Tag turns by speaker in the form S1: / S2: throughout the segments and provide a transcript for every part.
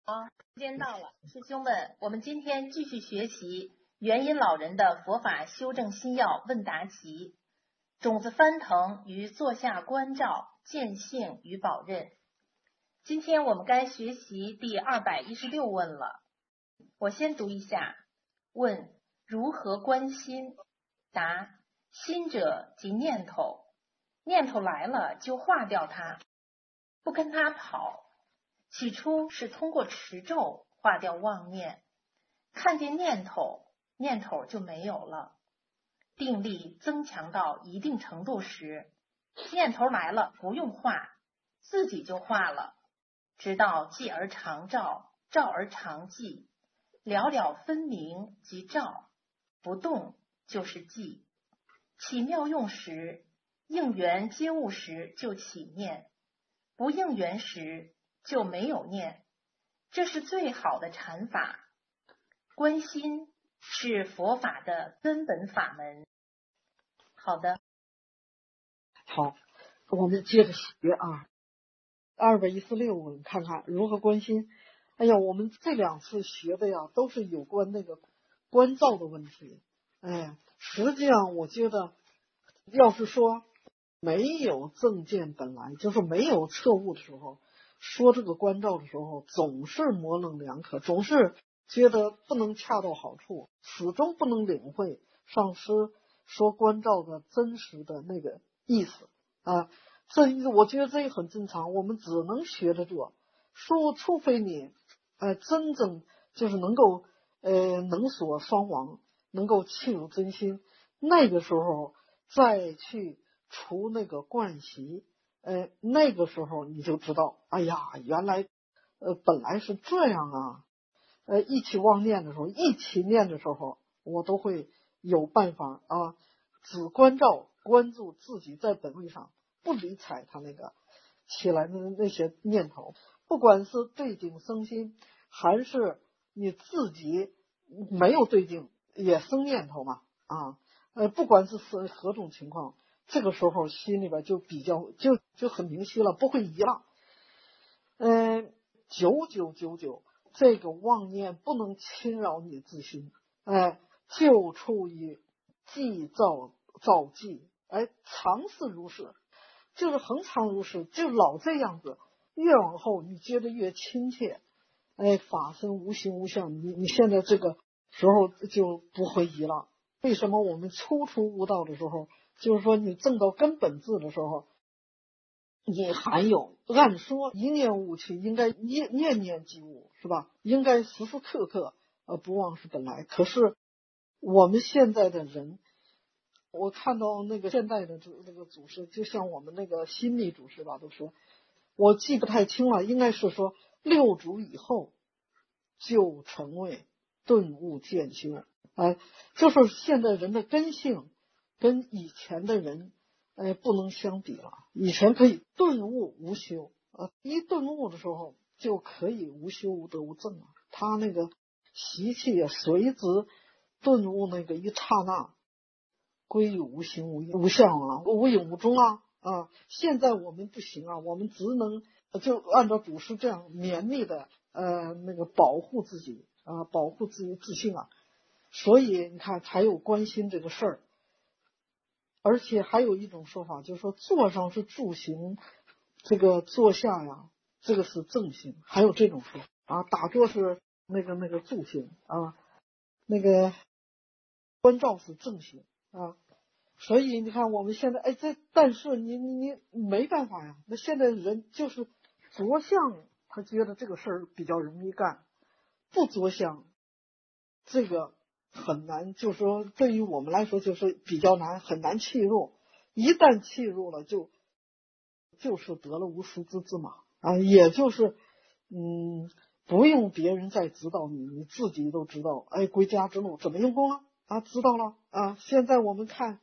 S1: 好，时间到了，师兄们，我们今天继续学习元音老人的佛法修正心要问答集，种子翻腾与坐下观照，见性与保任。今天我们该学习第216问了。我先读一下。问：如何观心？答：心者即念头，念头来了就化掉它，不跟它跑。起初是通过持咒化掉妄念，看见念头，念头就没有了。定力增强到一定程度时，念头来了不用化，自己就化了。直到寂而常照，照而常寂，了了分明即照，不动就是寂。起妙用时，应缘接物时就起念，不应缘时就没有念，这是最好的禅法。观心是佛法的根本法门。好的，
S2: 好，我们接着学啊。216问，看看如何观心。哎呀，我们这2次学的呀，都是有关那个观照的问题。哎，实际上我觉得，要是说没有正见本来，就是没有彻悟的时候，说这个观照的时候，总是模棱两可，总是觉得不能恰到好处，始终不能领会上师说观照的真实的那个意思啊。我觉得这也很正常，我们只能学着做，除非你真正就是能够能所双亡，能够契入真心，那个时候再去除那个惯习，那个时候你就知道，哎呀，原来本来是这样啊。一起妄念的时候，一起念的时候，我都会有办法啊，只关照关注自己在本位上，不理睬他那个起来的那些念头，不管是对境生心，还是你自己没有对境也生念头嘛啊，不管是何种情况，这个时候心里边就比较就很明晰了，不会移了。9999，这个妄念不能侵扰你自心，就处于寂照寂，常是如是，就是恒常如是，就老这样子，越往后你觉得越亲切，法身无形无相，你现在这个时候就不会移了。为什么我们初悟道的时候，就是说你证到根本智的时候，你还有按说一念悟去，应该念念即悟，是吧？应该时时刻刻不忘是本来。可是我们现在的人，我看到那个现代的那个祖师，就像我们那个心理祖师吧，都说，我记不太清了，应该是说6祖以后就成为顿悟渐修，就是现在人的根性跟以前的人不能相比了。以前可以顿悟无修一顿悟的时候就可以无修无得无证了，他那个习气也随之顿悟那个一刹那归于无形无相啊，无影无踪啊。现在我们不行啊，我们只能就按照祖师这样勉励的那个保护自己保护自己自信啊。所以你看才有关心这个事儿。而且还有一种说法，就是说坐上是助行，这个坐下呀，这个是正行。还有这种说打坐是那个助行那个关照是正行所以你看我们现在但是你没办法呀，那现在人就是着相，他觉得这个事儿比较容易干，不着相这个很难，就是说对于我们来说就是比较难，很难契入。一旦契入了，就是得了无师之智嘛也就是不用别人再指导你，你自己都知道归家之路怎么用功了知道了现在我们看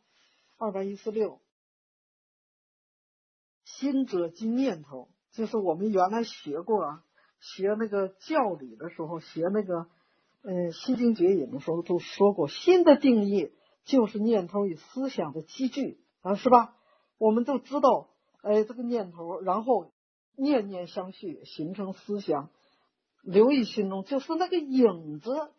S2: 216，心者即念头，就是我们原来学过学那个教理的时候，学那个心经绝引的时候都说过，心的定义就是念头与思想的积聚是吧？我们都知道这个念头，然后念念相续形成思想， 留意心中，就是那个影子，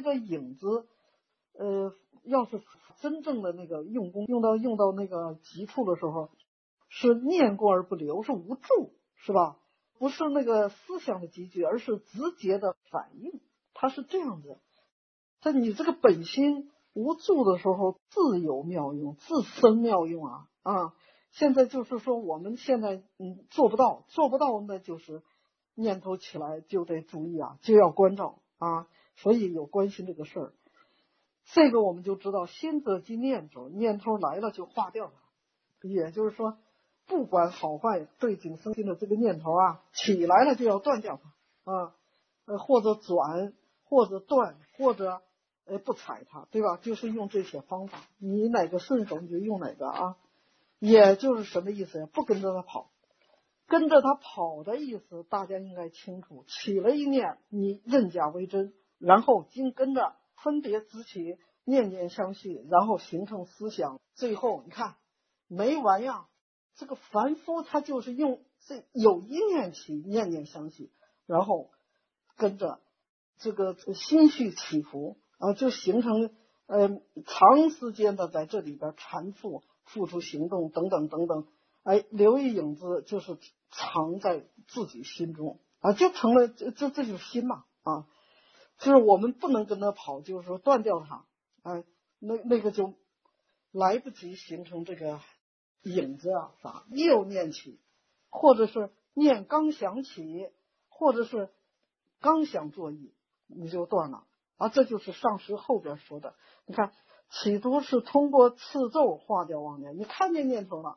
S2: 要是真正的那个用功用到那个极处的时候，是念过而不留，是无助，是吧？不是那个思想的集聚，而是直接的反应，它是这样子。在你这个本心无助的时候，自有妙用，自生妙用啊！现在就是说，我们现在做不到，那就是念头起来就得注意啊，就要关照啊。所以有关心这个事儿，这个我们就知道，心则即念头，念头来了就化掉了。也就是说，不管好坏，对境生心的这个念头啊，起来了就要断掉它啊，或者转，或者断，或者不睬它，对吧？就是用这些方法，你哪个顺手你就用哪个啊。也就是什么意思呀？不跟着他跑，跟着他跑的意思大家应该清楚。起了一念，你认假为真，然后紧跟着分别执起，念念相续，然后形成思想，最后你看没完呀。这个凡夫他就是用这有一念起，念念相续，然后跟着这个心绪起伏啊，就形成长时间的在这里边缠缚，付出行动等等等等，留意影子就是藏在自己心中啊，就成了这就是心嘛啊，就是我们不能跟他跑，就是说断掉它，那个就来不及形成这个影子啊，又念起，或者是念刚想起，或者是刚想作意，你就断了啊，这就是上师后边说的。你看，起初是通过次咒化掉妄念，你看见念头了，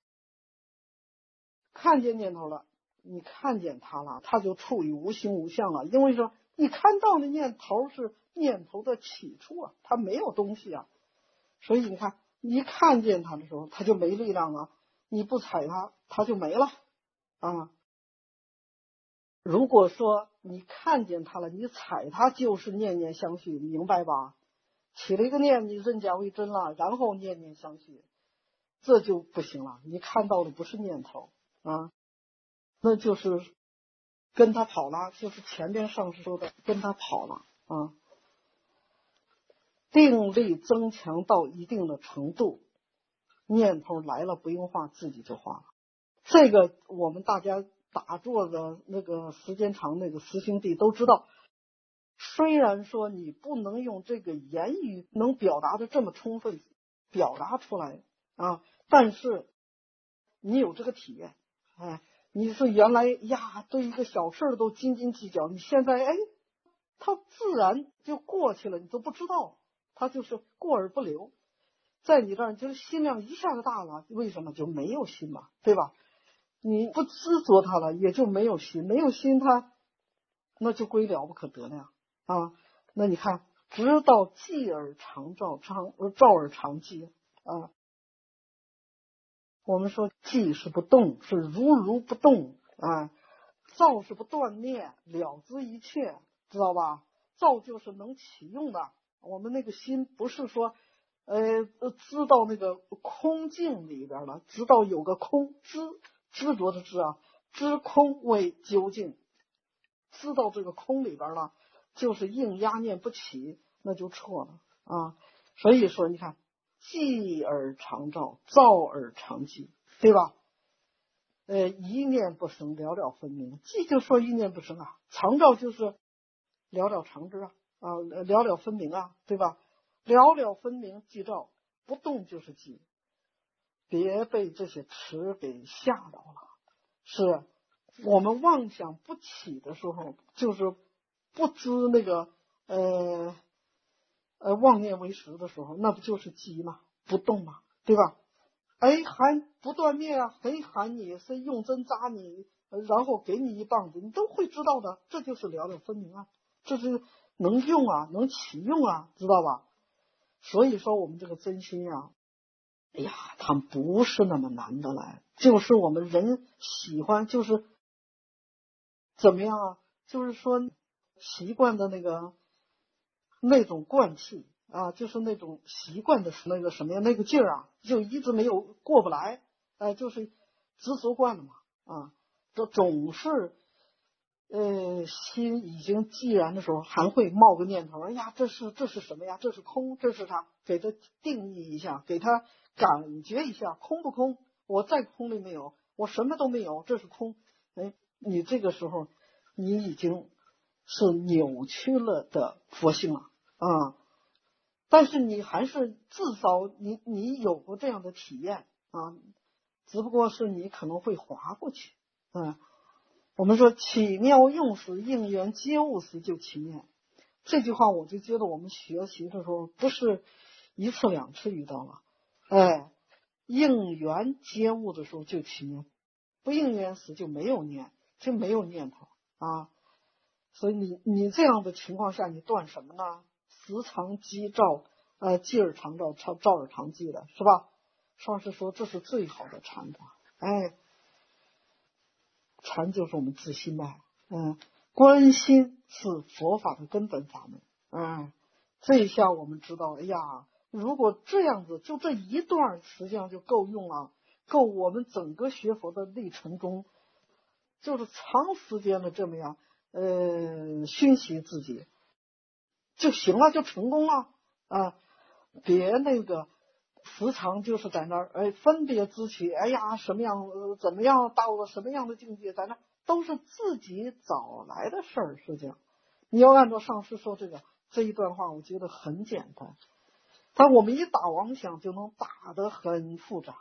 S2: 你看见它了，它就处于无形无相了。因为说你看到的念头是念头的起处啊，它没有东西啊，所以你看，一看见它的时候，它就没力量了。你不踩它，它就没了啊。如果说你看见它了，你踩它就是念念相续，明白吧？起了一个念，你认假为真了，然后念念相续，这就不行了。你看到的不是念头啊，那就是跟他跑了，就是前边上师说的跟他跑了啊。定力增强到一定的程度，念头来了不用画，自己就画了。这个我们大家打坐的那个时间长，那个师兄弟都知道。虽然说你不能用这个言语能表达的这么充分表达出来啊，但是你有这个体验，你是原来呀对一个小事都斤斤计较，你现在它自然就过去了，你都不知道，它就是过而不留，在你这儿就是心量一下子大了，为什么就没有心嘛，对吧？你不执着它了，也就没有心，没有心它那就归了不可得了呀啊！那你看，直到寂而常照，照而常寂啊。我们说寂是不动，是如不动啊；照是不断念，了知一切，知道吧？照就是能起用的。我们那个心不是说知道那个空境里边了，知道有个空，执着的知啊，知空为究竟，知道这个空里边了，就是硬压念不起，那就错了啊。所以说你看，寂而常照，照而常寂，对吧？一念不生，了了分明。寂就说一念不生啊，常照就是了了常知了了分明啊，对吧？了了分明即照，不动就是寂。别被这些词给吓到了。是我们妄想不起的时候，就是不知那个妄念为实的时候，那不就是寂吗？不动吗？对吧？还不断灭啊，喊你是用针扎你，然后给你一棒子，你都会知道的，这就是了了分明啊，这是能用啊，能起用啊，知道吧？所以说我们这个真心啊，它不是那么难的来，就是我们人喜欢，就是怎么样啊？就是说习惯的那种惯气啊，就是那种习惯的那个什么呀，那个劲儿啊，就一直没有过不来，就是执着惯了嘛啊，这总是心已经寂然的时候，还会冒个念头，哎呀，这是什么呀？这是空，这是它，给它定义一下，给它感觉一下，空不空？我在空里没有，我什么都没有，这是空。哎，你这个时候，你已经是扭曲了的佛性了啊！但是你还是至少你有过这样的体验啊，只不过是你可能会划过去。我们说起妙用时，应缘接物时就起念。这句话我就觉得我们学习的时候不是一次两次遇到了，应缘接物的时候就起念，不应缘时就没有念，就没有念头啊。所以你这样的情况下，你断什么呢？时常积照，继而常照，照而常记的，是吧？上师说这是最好的禅法。禅就是我们自心脉，观心是佛法的根本法门。这一下我们知道，哎呀，如果这样子，就这一段实际上就够用了，够我们整个学佛的历程中，就是长时间的这么样，熏习自己就行了，就成功了啊！别那个时常就是在那儿，分别之起，哎呀，什么样，怎么样，到了什么样的境界，在那都是自己找来的事儿。实际上，你要按照上师说这一段话，我觉得很简单，但我们一打妄想就能打得很复杂。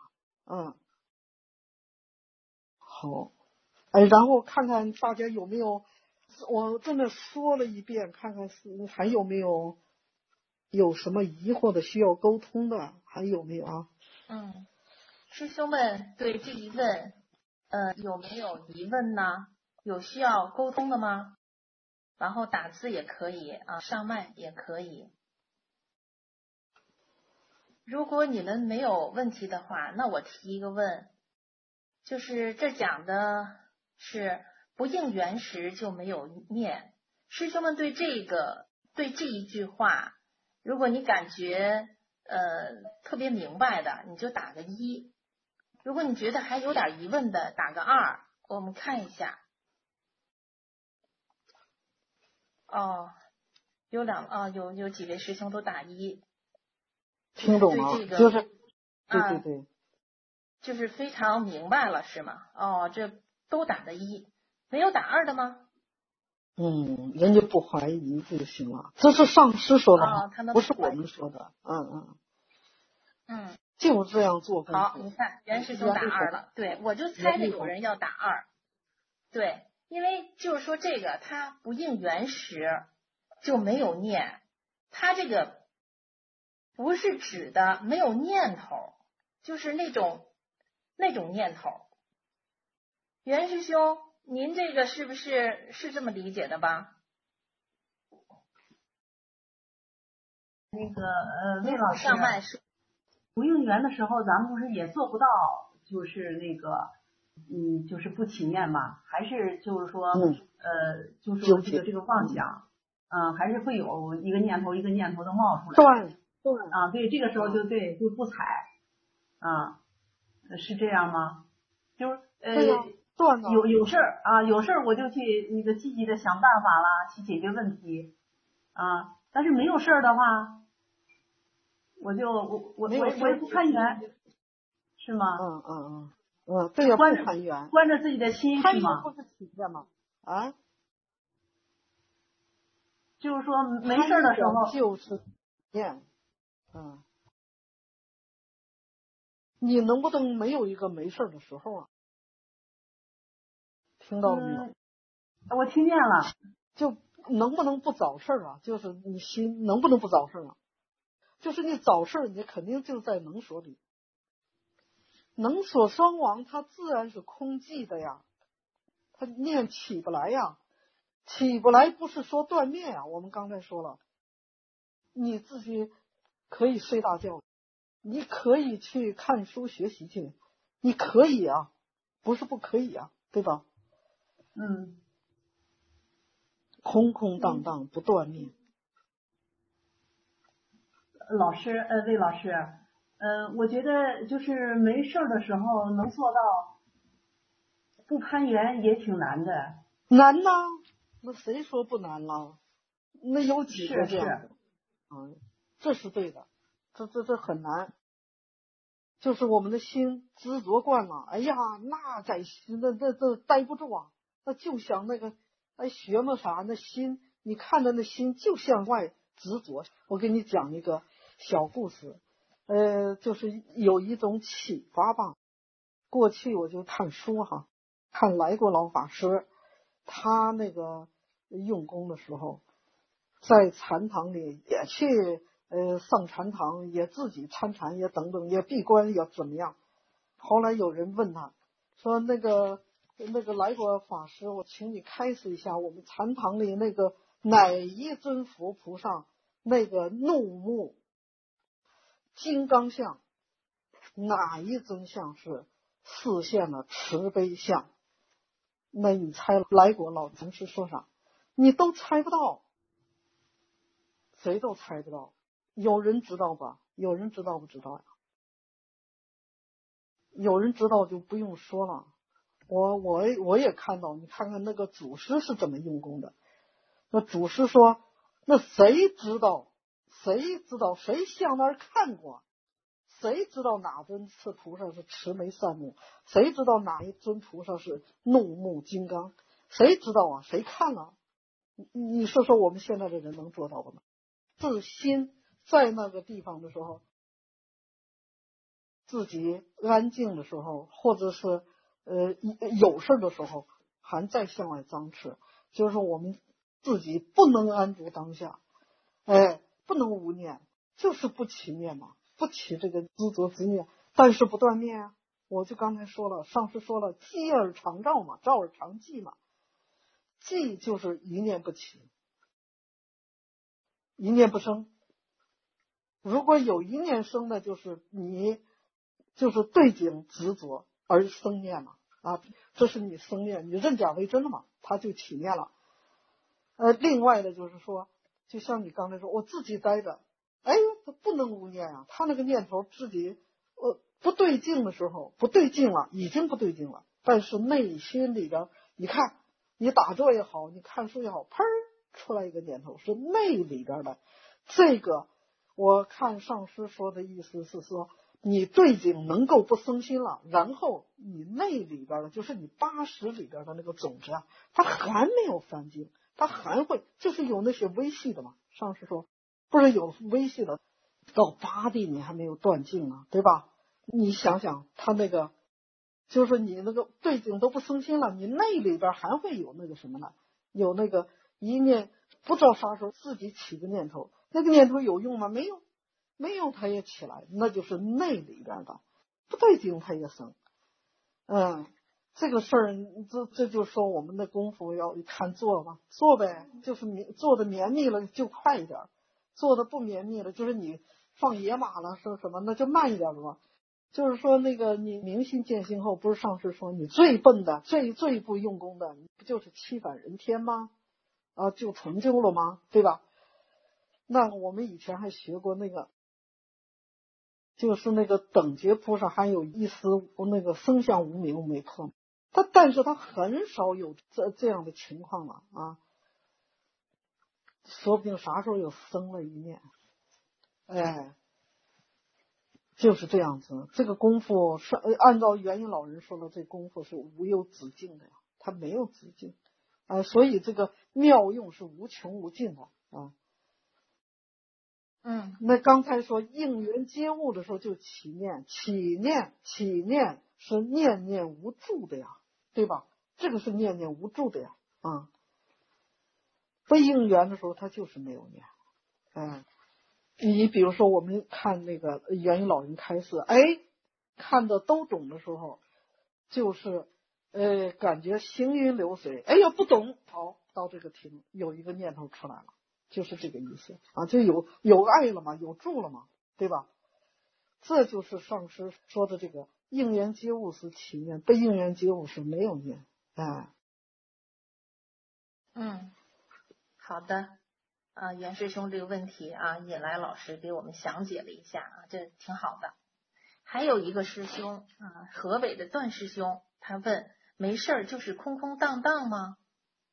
S2: 好，然后看看大家有没有，我这么说了一遍，看看还有没有什么疑惑的需要沟通的，还有没有啊？
S1: 师兄们对这一问，有没有疑问呢？有需要沟通的吗？然后打字也可以啊，上麦也可以。如果你们没有问题的话，那我提一个问，就是这讲的是不应缘时就没有念。师兄们对这一句话，如果你感觉特别明白的，你就打个1；如果你觉得还有点疑问的，打个2。我们看一下。有几位师兄都打1，
S2: 听懂了，
S1: 对这个
S2: 就是对，
S1: 就是非常明白了是吗？这都打的1，没有打2的吗？
S2: 人家不怀疑就行了，这是上师说的，
S1: 他们
S2: 不是我们说的。就这样做功夫。
S1: 好，你看袁师兄打2了，对，我就猜着有人要打2，对，因为就是说这个他不应缘时就没有念，他这个不是指的没有念头，就是那种念头。袁师兄，您这个是不是这么理解的吧？
S3: 那个魏老师，
S1: 上麦说
S3: 不应缘的时候，咱们不是也做不到，就是那个就是不起念嘛，还是就是说就是说这个妄想，还是会有一个念头一个念头的冒出来。对，这个时候就不踩是这样吗？就是有事儿有事儿我就去那个积极的想办法啦，去解决问题但是没有事儿的话，我也不攀缘，是吗？
S2: 对呀，不攀缘，
S3: 关着自己的心是吗？
S2: 不是体验吗？
S3: 就是说没事的时候
S2: 就是体验。你能不能没有一个没事的时候啊？听到了没有？
S3: 我听见了。
S2: 就能不能不找事啊？就是你心能不能不找事啊？就是你找事，你肯定就在能所里。能所双亡，它自然是空寂的呀，它念起不来呀，起不来不是说断灭呀。我们刚才说了，你自己可以睡大觉，你可以去看书学习去，你可以啊，不是不可以啊，对吧？空空荡荡不断灭。
S3: 魏老师，我觉得就是没事的时候能做到不攀缘也挺难的。
S2: 难呐，那谁说不难了？那有几个这样的？这是对的，这很难。就是我们的心执着惯了，哎呀，那在那待不住啊，那就想那个学嘛啥，那心你看着那心就向外执着。我给你讲一个小故事，就是有一种启发吧。过去我就看书哈，看来过老法师，他那个用功的时候，在禅堂里也去上禅堂，也自己参禅，也等等，也闭关，也怎么样。后来有人问他说，那个来果法师，我请你开示一下，我们禅堂里那个哪一尊佛菩萨那个怒目金刚像，哪一尊像是示现了慈悲相？那你猜来果老禅师说啥？你都猜不到，谁都猜不到。有人知道吧？有人知道不知道呀？有人知道就不用说了。我也看到，你看看那个祖师是怎么用功的。那祖师说，那谁知道？谁向那儿看过？谁知道哪尊菩萨是慈眉善目？谁知道哪一尊菩萨是怒目金刚？谁知道啊？谁看了？你说说我们现在的人能做到吗？自心在那个地方的时候，自己安静的时候，或者是有事的时候，还在向外张弛，就是说我们自己不能安住当下，不能无念，就是不起念嘛，不起这个执着之念，但是不断念啊。我就刚才说了，上师说了，记而常照嘛，照而常记嘛，记就是一念不起，一念不生。如果有一念生的，就是你就是对境执着而生念了啊，这是你生念，你认假为真了嘛，它就起念了。另外的就是说，就像你刚才说，我自己待着，不能无念啊，他那个念头自己不对劲的时候，不对劲了，已经不对劲了，但是内心里边，你看你打坐也好，你看书也好，砰出来一个念头，是内里边的。这个我看上师说的意思是说，你对境能够不生心了，然后你内里边的，就是你80里边的那个种子啊，它还没有翻净，它还会就是有那些微细的嘛。上师说不是有微细的，到8地你还没有断尽呢，对吧？你想想他那个，就是你那个对境都不生心了，你内里边还会有那个什么呢？有那个一念不知道啥时候自己起个念头，那个念头有用吗？没有，没有它也起来，那就是内里边的不对劲，它也生。这个事儿，这就说我们的功夫要看做吧，做呗，就是做的绵密了就快一点，做的不绵密了，就是你放野马了，说什么那就慢一点了嘛。就是说那个你明心见性后，不是上师说你最笨的、最不用功的，你不就是欺反人天吗？就成就了吗？对吧？那我们以前还学过那个，就是那个等觉菩萨还有一丝那个生相无明没破，但是他很少有这样的情况了啊，说不定啥时候又生了一念，就是这样子。这个功夫是按照元音老人说的，这功夫是无有止境的呀，它没有止境所以这个妙用是无穷无尽的啊。那刚才说应缘接物的时候就起念是念念无住的呀，对吧？这个是念念无住的呀不应缘的时候它就是没有念。你比如说我们看那个元音老人开示，看的都懂的时候，就是感觉行云流水，不懂，好，到这个庭有一个念头出来了，就是这个意思就有爱了嘛，有住了嘛，对吧？这就是上师说的这个应缘接物时起念，被应缘接物时没有念。
S1: 好的。袁师兄这个问题引来老师给我们详解了一下这挺好的。还有一个师兄河北的段师兄，他问：没事儿就是空空荡荡吗？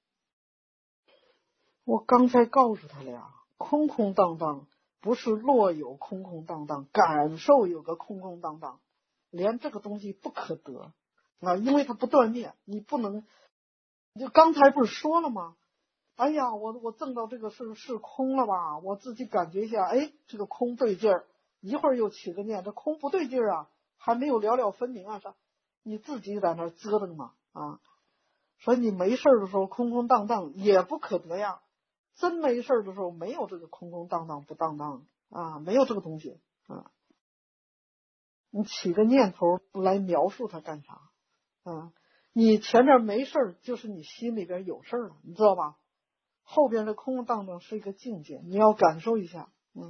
S2: 我刚才告诉他了呀，空空荡荡不是若有空空荡荡，感受有个空空荡荡，连这个东西不可得啊，因为它不断灭，你不能，就刚才不是说了吗？哎呀，我挣到这个是空了吧？我自己感觉一下，哎，这个空对劲儿，一会儿又起个念，这空不对劲儿啊，还没有了了分明啊，啥？你自己在那儿折腾嘛啊！所以你没事的时候空空荡荡也不可得呀，真没事的时候没有这个空空荡荡不荡荡啊，没有这个东西啊。你起个念头来描述它干啥啊？你前面没事就是你心里边有事了，你知道吧？后边的空空荡荡是一个境界，你要感受一下。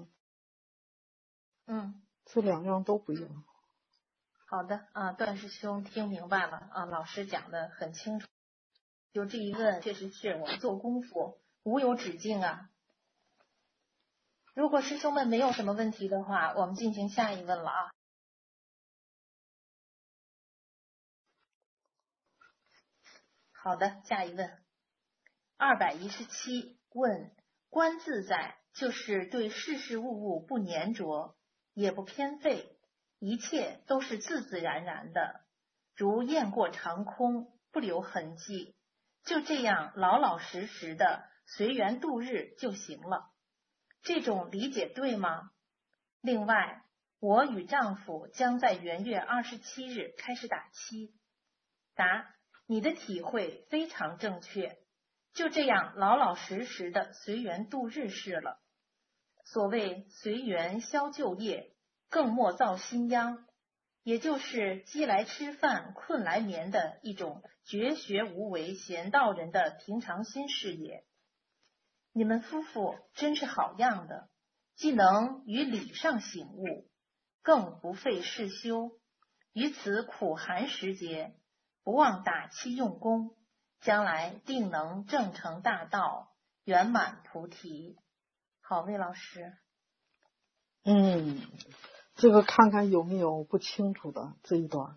S2: 这两样都不一样。
S1: 好的啊，段师兄听明白了啊，老师讲的很清楚。就这一问，确实是我们做功夫无有止境啊。如果师兄们没有什么问题的话，我们进行下一问了啊。好的，下一问217问：观自在，就是对事事物物不粘着，也不偏废，一切都是自自然然的，如雁过长空，不留痕迹，就这样老老实实的随缘度日就行了。这种理解对吗？另外，我与丈夫将在元月27日开始打七。答：你的体会非常正确，就这样老老实实的随缘度日是了。所谓随缘消旧业，更莫造新殃，也就是饥来吃饭，困来眠的一种绝学无为闲道人的平常心事也。你们夫妇真是好样的，既能于理上醒悟，更不费事修，于此苦寒时节，不忘打七用功，将来定能正成大道，圆满菩提。好，魏老师。
S2: 这个看看有没有不清楚的这一段。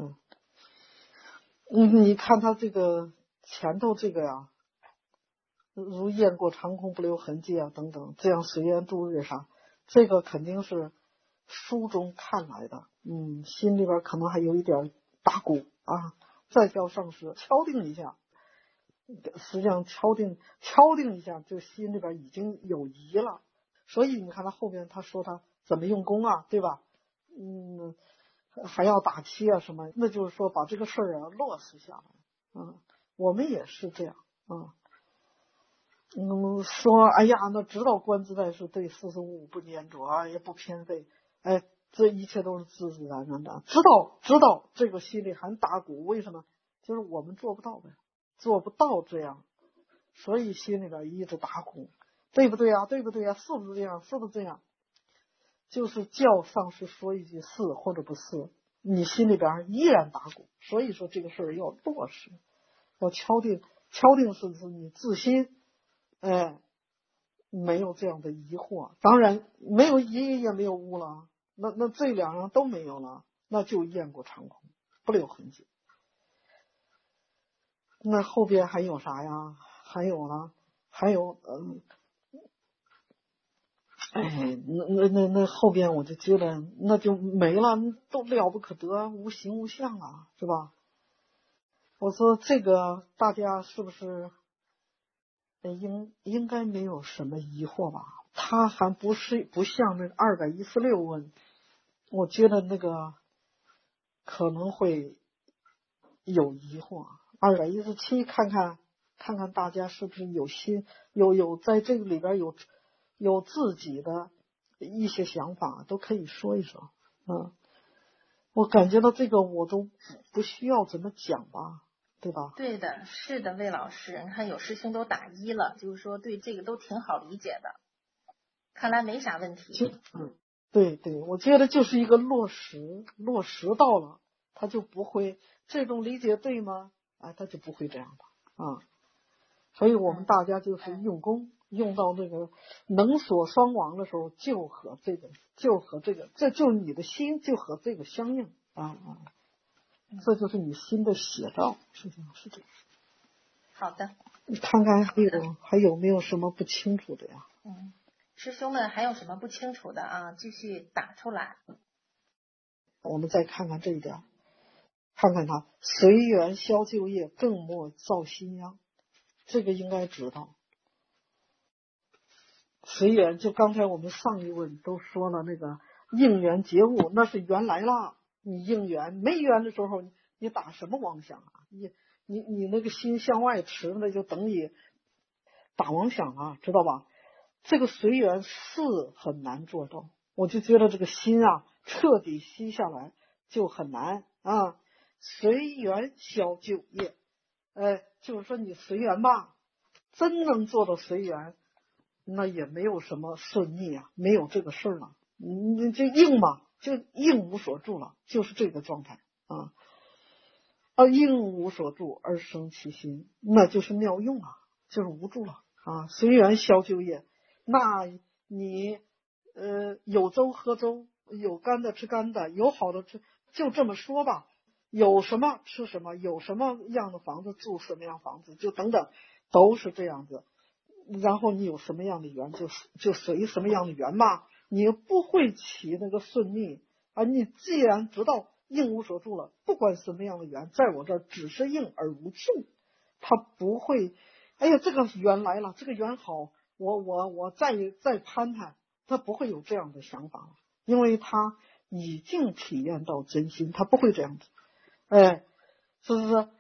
S2: 你看他这个前头这个呀，如雁过长空不留痕迹啊等等，这样随缘度日啥，这个肯定是书中看来的。心里边可能还有一点打鼓啊，再叫上师敲定一下，实际上敲定一下，就心里边已经有疑了。所以你看他后边他说他怎么用功啊，对吧？还要打七啊什么，那就是说把这个事儿啊落实下来。我们也是这样啊。说哎呀，那知道观自在是对四事物不粘着啊，也不偏废，哎，这一切都是自自然然的。知道这个心里还打鼓，为什么？就是我们做不到呗，做不到这样，所以心里边一直打鼓，对不对啊？对不对啊？是不是这样？是不是这样？就是叫上师说一句是或者不是，你心里边依然打鼓。所以说这个事儿要落实，要敲定是你自心。没有这样的疑惑，当然没有疑也没有悟了，那这两样都没有了，那就雁过长空，不留痕迹。那后边还有啥呀？还有那后边我就觉得那就没了，都了不可得，无形无相啊，是吧？我说这个大家是不是应该没有什么疑惑吧？他还不像那个216问，我觉得那个可能会有疑惑。217看看大家是不是有心有在这个里边有自己的一些想法，都可以说一说。我感觉到这个我都不需要怎么讲吧，对吧？
S1: 对的，是的，魏老师，你看有师兄都打一了，就是说对这个都挺好理解的，看来没啥问题。
S2: 对，我觉得就是一个落实到了，他就不会这种理解对吗？他就不会这样的。所以我们大家就是用功，用到这个能所双亡的时候，就和这个，这就是你的心就和这个相应这就是你心的写照，是这样。
S1: 好的。
S2: 你看看还有没有什么不清楚的呀？
S1: 师兄们还有什么不清楚的啊？继续打出来。
S2: 我们再看看这一点，看看它随缘消旧业，更莫造新殃。这个应该知道。随缘就刚才我们上一问都说了，那个应缘结物那是缘来了，你应缘没缘的时候，你打什么妄想啊？你那个心向外驰，那就等于打妄想啊，知道吧？这个随缘是很难做到，我就觉得这个心啊彻底息下来就很难啊。随缘消旧业，就是说你随缘吧，真能做到随缘，那也没有什么顺逆啊，没有这个事儿了，你就应嘛，就应无所住了，就是这个状态啊。应无所住而生其心，那就是妙用啊，就是无住了啊。随缘消旧业，那你有粥喝粥，有干的吃干的，有好的吃，就这么说吧。有什么吃什么，有什么样的房子住什么样房子，就等等，都是这样子。然后你有什么样的缘，就随什么样的缘嘛，你不会起那个顺逆啊。你既然知道应无所住了，不管什么样的缘，在我这儿只是应而无住，他不会，哎呀，这个缘来了，这个缘好，我再攀谈，他不会有这样的想法了，因为他已经体验到真心，他不会这样子。是不是？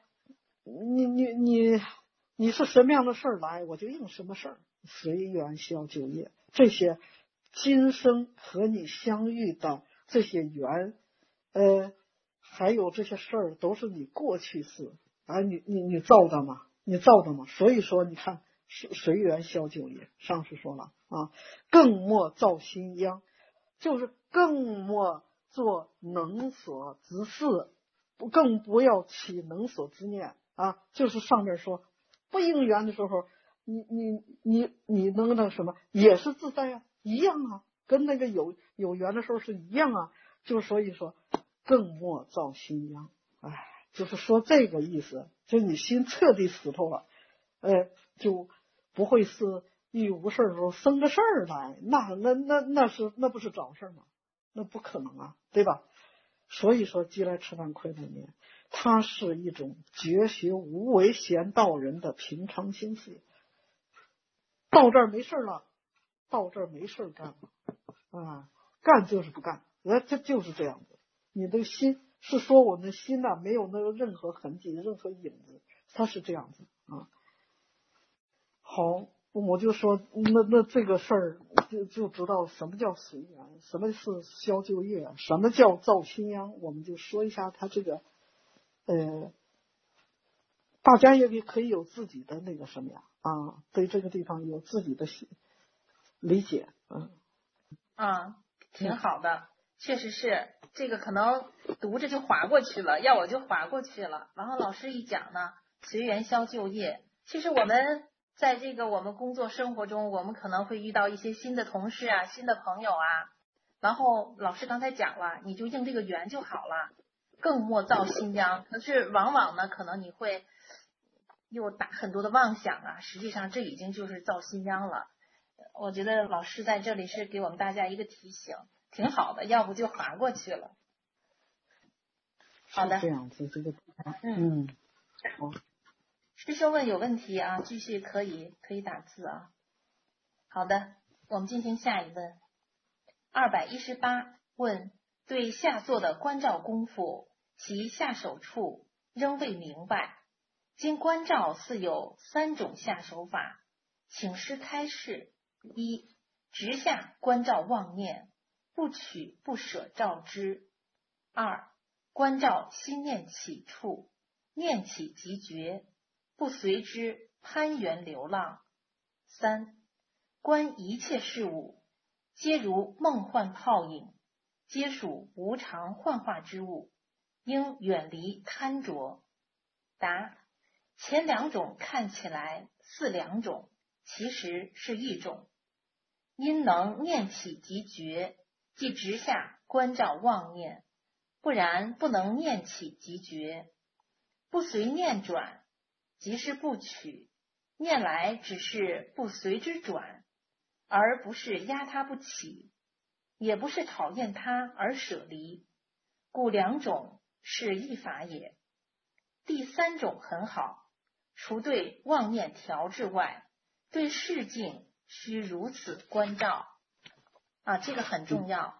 S2: 你是什么样的事儿来，我就应什么事儿，随缘消旧业。这些今生和你相遇的这些缘，还有这些事儿，都是你过去式啊，你造的嘛，你造的嘛。所以说，你看随缘消旧业，上次说了啊，更莫造新殃，就是更莫做能所之事。更不要起能所之念啊！就是上面说不应缘的时候，你能那什么也是自在啊，一样啊，跟那个有缘的时候是一样啊。就所以说，更莫造新殃。就是说这个意思，就是你心彻底死透了，就不会是一无事的时候生个事儿来，那不是找事儿吗？那不可能啊，对吧？所以说饥来吃饭亏了面，它是一种绝学无为闲道人的平常心思。到这儿没事了，到这儿没事干了啊，干就是不干，这就是这样子。你的心是说我们的心呐，没有那个任何痕迹，任何影子，它是这样子啊。好，我就说那这个事儿就知道什么叫随缘，什么是消旧业，什么叫造新殃。我们就说一下他这个大家也可以有自己的那个什么呀啊，对这个地方有自己的理解。
S1: 挺好的，确实是这个可能读着就划过去了，要我就划过去了。然后老师一讲呢，随缘消旧业，其实我们在这个我们工作生活中，我们可能会遇到一些新的同事啊、新的朋友啊，然后老师刚才讲了，你就应这个缘就好了，更莫造新殃。可是往往呢，可能你会又打很多的妄想啊，实际上这已经就是造新殃了。我觉得老师在这里是给我们大家一个提醒，挺好的，要不就划过去了。好的，
S2: 这样子这个好。
S1: 师兄问有问题啊，继续可以打字啊。好的，我们进行下一问。218问，对下座的关照功夫，其下手处仍未明白，经关照似有3种下手法，请师开示。1. 直下关照妄念，不取不舍照之。2. 关照心念起处，念起即觉，不随之攀缘流浪。3. 观一切事物，皆如梦幻泡影，皆属无常幻化之物，应远离贪着。答：前2种看起来似2种，其实是1种。因能念起即觉，即直下关照妄念，不然不能念起即觉。不随念转，即是不取， 念来只是不随之转，而不是压它不起，也不是讨厌它而舍离，故两种是一法也。第三种很好，除对妄念调治外，对事境需如此关照啊，这个很重要。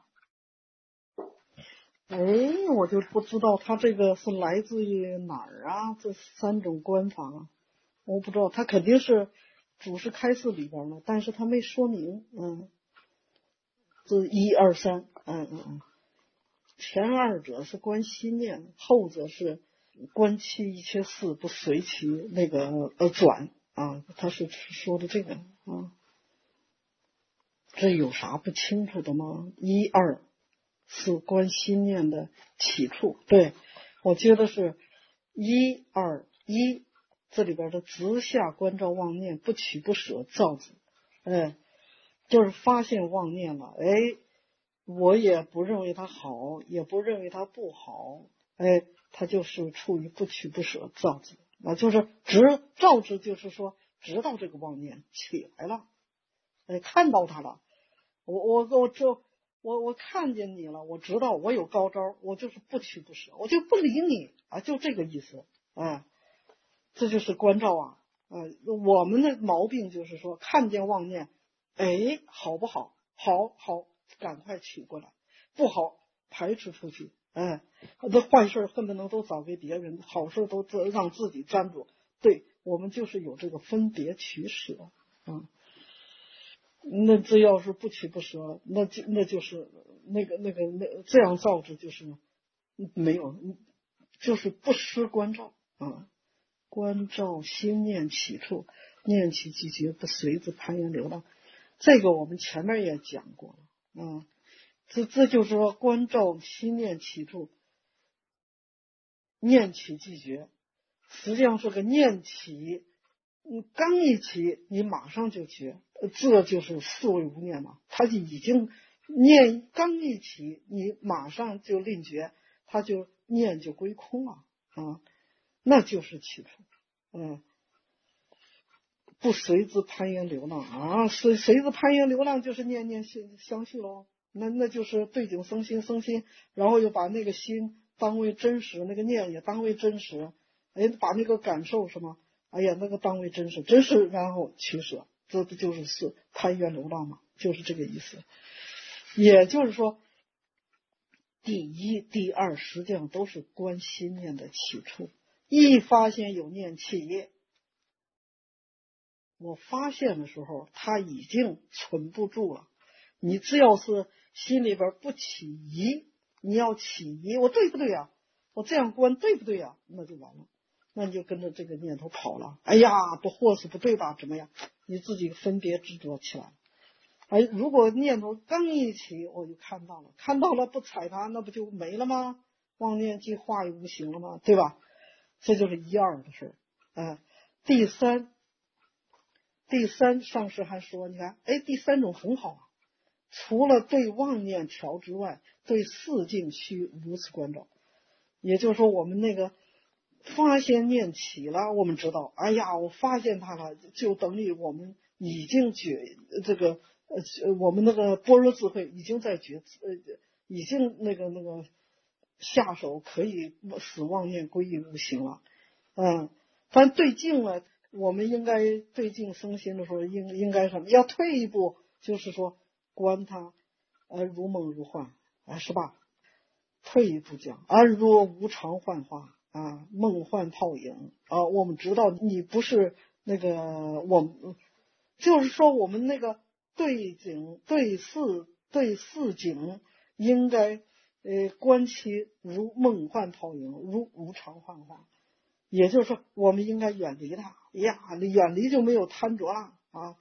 S2: 哎，我就不知道他这个是来自于哪儿啊？这三种观法，我不知道，他肯定是祖师开示里边了，但是他没说明。这1、2、3，前二者是观心念，后者是观其一切事不随其那个转啊，他是说的这个啊。这有啥不清楚的吗？1、2是观心念的起处，对，我觉得是1、2、1这里边的直下关照妄念，不取不舍造之，就是发现妄念了，我也不认为它好，也不认为它不好，它就是处于不取不舍造之，就是造之，就是说知道这个妄念起来了，看到它了，我看见你了，我知道我有高招，我就是不取不舍，我就不理你啊，就这个意思啊，这就是关照啊。我们的毛病就是说看见妄念，好不好？好，赶快取过来，不好排斥出去，这坏事恨不能都找给别人，好事都让自己沾住。对，我们就是有这个分别取舍啊。那这要是不取不舍，那就是那这样造之就是没有，就是不失关照啊。关照心念起处，念起即觉，不随之攀缘流浪。这个我们前面也讲过了啊。这就是说关照心念起处，念起即觉，实际上是个念起。刚一起，你马上就觉，这就是四位无念嘛。他就已经念刚一起，你马上就令觉，他就念就归空了啊，那就是起处。不随之攀缘流浪啊，随之攀缘流浪就是念念相续喽。那就是对境生心，然后又把那个心当为真实，那个念也当为真实，把那个感受什么。那个当为真实，然后取舍，这不就是攀缘流浪嘛，就是这个意思。也就是说，第一、第二实际上都是观心念的起处。一发现有念起，我发现的时候，它已经存不住了。你只要是心里边不起疑，你要起疑，我对不对呀？我这样观对不对呀？那就完了。那你就跟着这个念头跑了，不或是不对吧？怎么样？你自己分别执着起来。如果念头刚一起，我就看到了不踩它，那不就没了吗？妄念即化于无形了吗？对吧？这就是1、2的事。第三上师还说，你看，第三种很好啊，除了对妄念调之外，对四境须如此关照。也就是说，我们那个发现念起了，我们知道，我发现它了，就等于我们已经我们那个般若智慧已经在已经那个下手可以使妄念归于无形了。但对境呢，我们应该对境生心的时候，应该什么？要退一步，就是说观它，如梦如幻，是吧？退一步讲，若无常幻化。梦幻泡影我们知道你不是那个就是说我们那个对境对四境应该观其如梦幻泡影，如无常幻化，也就是说我们应该远离它远离就没有贪着了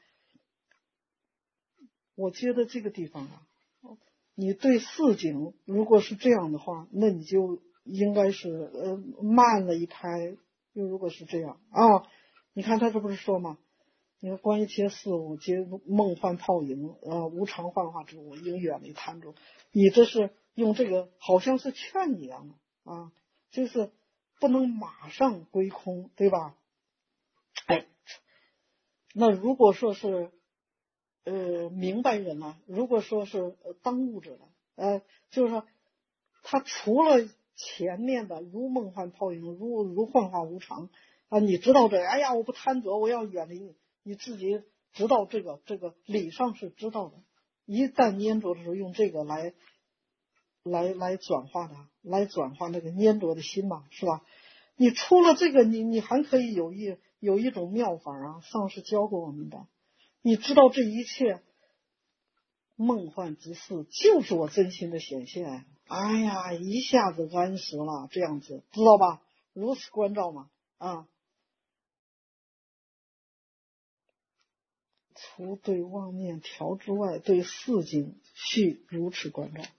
S2: 我觉得这个地方你对四境如果是这样的话，那你就应该是慢了一拍。如果是这样你看他这不是说吗？你看关于这些事物皆梦幻泡影，无常幻化之物，应远离贪着。你这是用这个好像是劝你一样的就是不能马上归空，对吧？ 那如果说是明白人了，如果说是当务者了，就是说他除了前面的如梦幻泡影，如幻化无常啊，你知道这，哎呀，我不贪得，我要远离你，你自己知道这个理上是知道的。一旦粘着的时候，用这个来转化它，来转化那个粘着的心嘛，是吧？你除了这个，你还可以有一种妙法啊，上师教过我们的。你知道这一切梦幻之事就是我真心的显现，哎呀，一下子安实了，这样子知道吧？如此关照嘛，啊，除对妄念调之外，对四境须如此关照。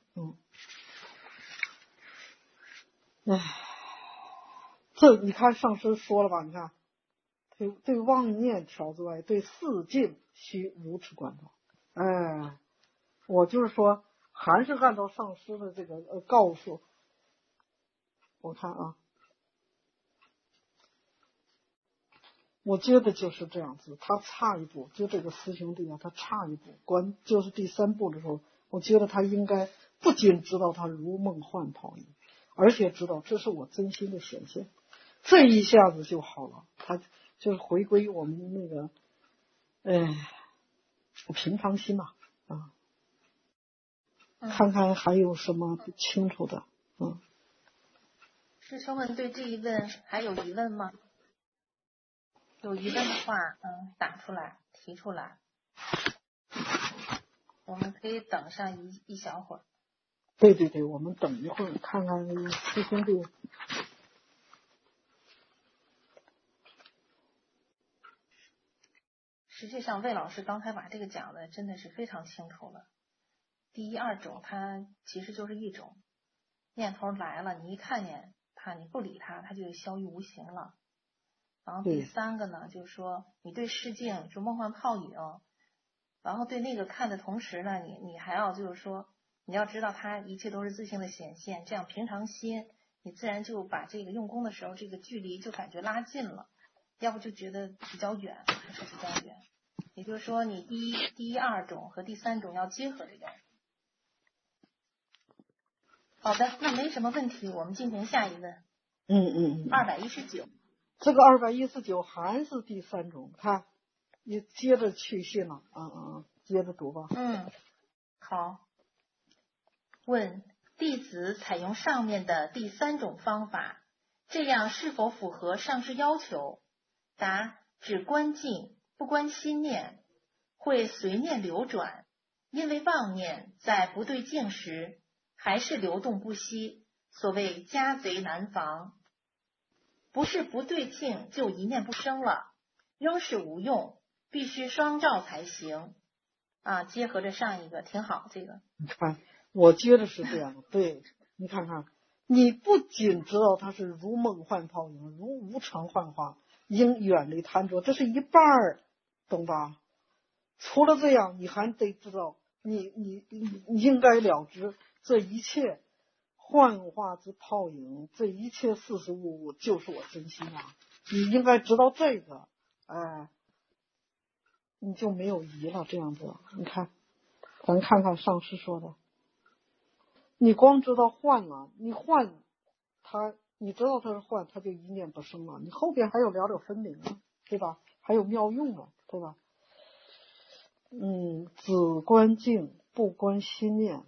S2: 这你看上师说了吧？你看，对妄念调之外，对四境须如此关照。我就是说，还是按照上师的这个告诉。我看啊，我觉得就是这样子。他差一步，就这个师兄弟啊，他差一步，就是第三步的时候，我觉得他应该不仅知道他如梦幻泡影，而且知道这是我真心的显现，这一下子就好了。他就是回归我们那个，平常心嘛，看看还有什么不清楚的。
S1: 师兄们对这一问还有疑问吗？有疑问的话，打出来，提出来，我们可以等上一小会儿。
S2: 对，我们等一会儿，看看师兄弟。
S1: 实际上，魏老师刚才把这个讲的真的是非常清楚了。第一、二种，它其实就是一种念头来了，你一看见它，你不理它，它就消于无形了。然后第三个呢，就是说你对世境就梦幻泡影，然后对那个看的同时呢，你还要就是说，你要知道它一切都是自性的显现，这样平常心，你自然就把这个用功的时候，这个距离就感觉拉近了，要不就觉得比较远，还是比较远。也就是说，你第一、二种和第三种要结合着用。好的，那没什么问题，我们进行下一问。219。
S2: 这个219还是第三种，看，你接着去信了，接着读吧。
S1: 好。问：弟子采用上面的第三种方法，这样是否符合上师要求？答：只观境，不观心念，会随念流转，因为妄念在不对境时还是流动不息，所谓家贼难防。不是不对境就一念不生了，仍是无用，必须双照才行。结合着上一个挺好，这个
S2: 你看，我觉得是这样的。对，你看看，你不仅知道它是如梦幻泡影，如无常幻化，应远离贪着，这是一半儿，懂吧？除了这样，你还得知道，你应该了知这一切幻化之泡影，这一切事实物就是我真心啊！你应该知道这个，你就没有疑了。这样子，你看，咱看看上师说的，你光知道幻了，你幻它，你知道它是幻，它就一念不生了。你后边还有了了分明啊，对吧？还有妙用啊，对吧？只观境，不观心念。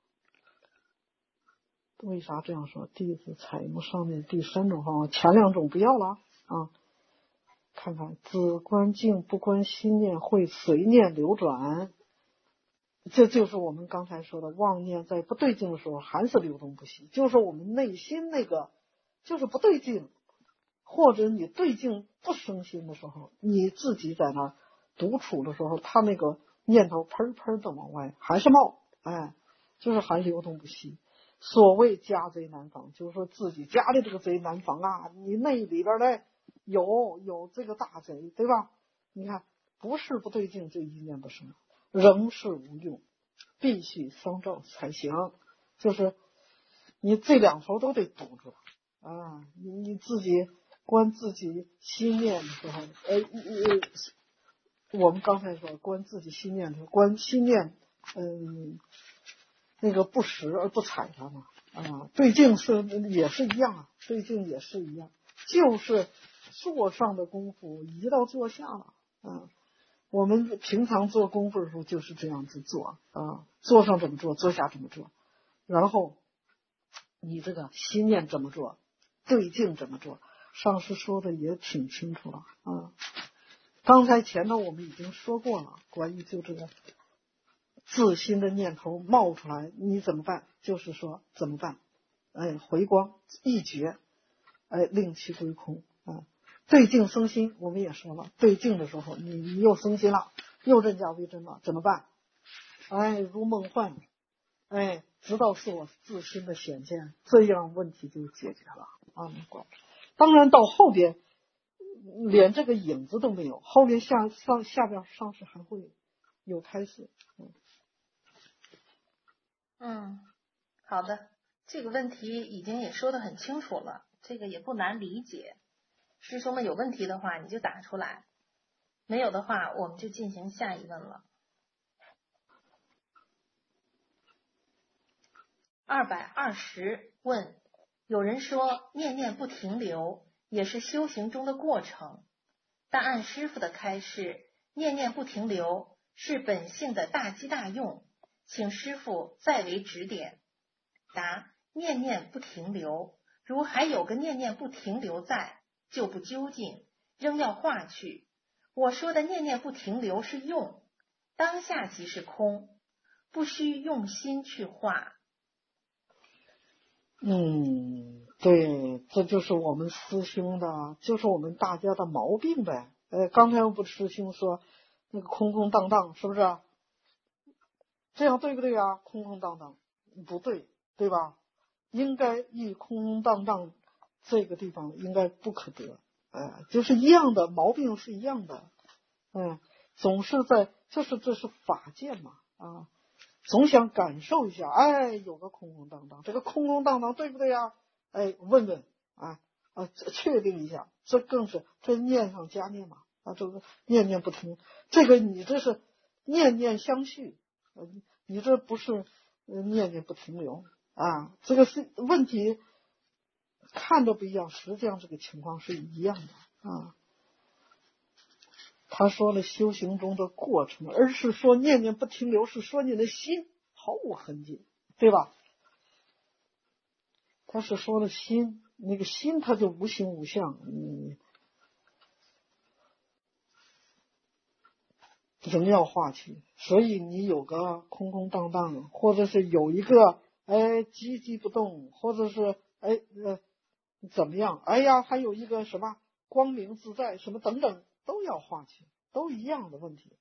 S2: 为啥这样说？弟子采用上面第三种方法，前两种不要了啊。看看，只观境，不观心念，会随念流转。这就是我们刚才说的，妄念在不对劲的时候还是流动不息，就是我们内心那个就是不对劲，或者你对劲不生心的时候，你自己在那儿独处的时候，他那个念头喷喷的往外还是冒，就是还流动不息。所谓家贼难防，就是说自己家里这个贼难防啊，你那里边嘞有这个大贼，对吧？你看，不是不对劲就一念不生，仍是无用，必须双照才行。就是你这两头都得堵住你自己观自己心念的时候， 我们刚才说观自己心念，观心念，那个不实而不睬它嘛，对境也是一样啊，对境也是一样，就是坐上的功夫移到坐下了我们平常做功夫的时候就是这样子做坐上怎么做，坐下怎么做，然后你这个心念怎么做，对境怎么做，上师说的也挺清楚了刚才前头我们已经说过了，关于就这个自心的念头冒出来，你怎么办？就是说怎么办？回光一觉，令其归空对境生心，我们也说了，对境的时候，你又生心了，又认假为真了，怎么办？如梦幻，直到是我自心的显现，这样问题就解决了当然到后边连这个影子都没有，后边下边上师还会有开始。
S1: 好的，这个问题已经也说得很清楚了，这个也不难理解。师兄们有问题的话你就打出来，没有的话我们就进行下一问了。220问，有人说念念不停留也是修行中的过程，但按师父的开示，念念不停留是本性的大机大用，请师父再为指点。答：念念不停留，如还有个念念不停留在，就不究竟，仍要化去。我说的念念不停留是用，当下即是空，不需用心去化。
S2: 对，这就是我们师兄的，就是我们大家的毛病呗。刚才我不师兄说那个空空荡荡，是不是？这样对不对啊？空空荡荡不对，对吧？应该以空空荡荡这个地方应该不可得，就是一样的，毛病是一样的，总是在，这是法界嘛，总想感受一下，有个空空荡荡，这个空空荡荡对不对呀？问问确定一下，这更是这念上加念嘛，这个念念不停，这个你这是念念相续，你这不是念念不停留这个是问题，看着不一样，实际上这个情况是一样的他说了修行中的过程，而是说念念不停留，是说你的心毫无痕迹，对吧？他是说了心，那个心它就无形无相，你仍要化去，所以你有个空空荡荡，或者是有一个积极不动，或者是怎么样？还有一个什么光明自在，什么等等，都要化去，都一样的问题。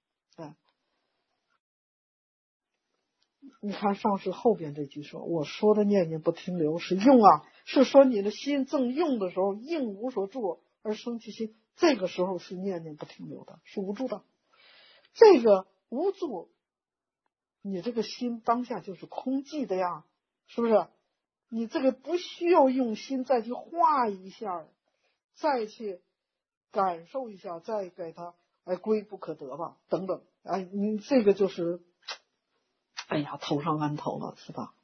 S2: 你看上师后边这句说，我说的念念不停留是用是说你的心正用的时候，应无所住而生其心，这个时候是念念不停留的，是无助的。这个无助，你这个心当下就是空寂的呀，是不是？你这个不需要用心再去画一下，再去感受一下，再给它归不可得吧，等等，你这个就是头上安头了，是吧？